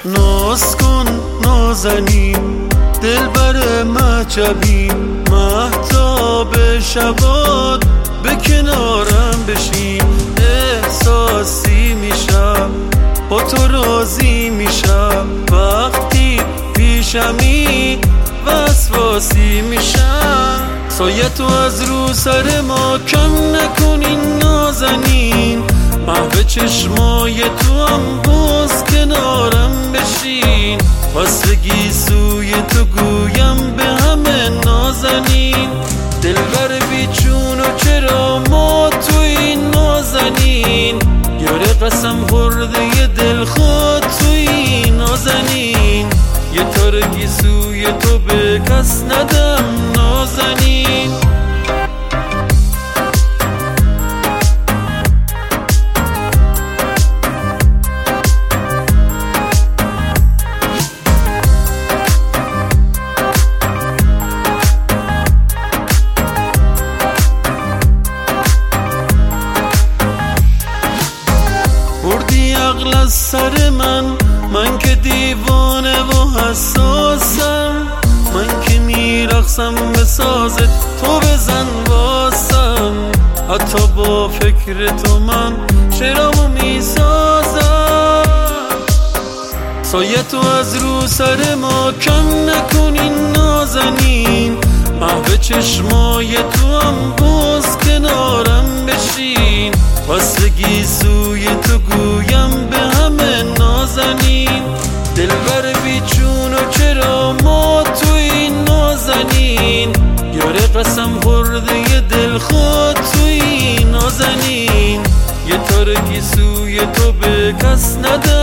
ناز کن نازنین دلبر مهجبی مهتاب شبات به کنارم بشین احساسی میشم با تو راضی میشم وقتی پیشمی وسواسی میشم سایه تو از رو سر ما کم نکنین نازنین محو چشمای تو هم باز کنارم بشین واسگی سوی تو گویم به همه نازنین دلبر بیچون و چرا ما تو این نازنین یاره قسم خورده دل خود تو این نازنین یه تارگی سوی تو به کس ندم نازنین بردی عقل از سر من که دیوانه و حساسم من که میرقصم به سازت تو بزن واسم حتی با فکر تو من شعرامو میسازم سایه تو از رو سر ما کم نکنین نازنین محو چشمای تو هم باز کنارم بشین واسگی سوی تو گویم به همه نازنین دلبر بیچون و چرا ما تو این نازنین یاره قسم خورده دل خود تو این نازنین یه تارگی سوی تو به کس ندم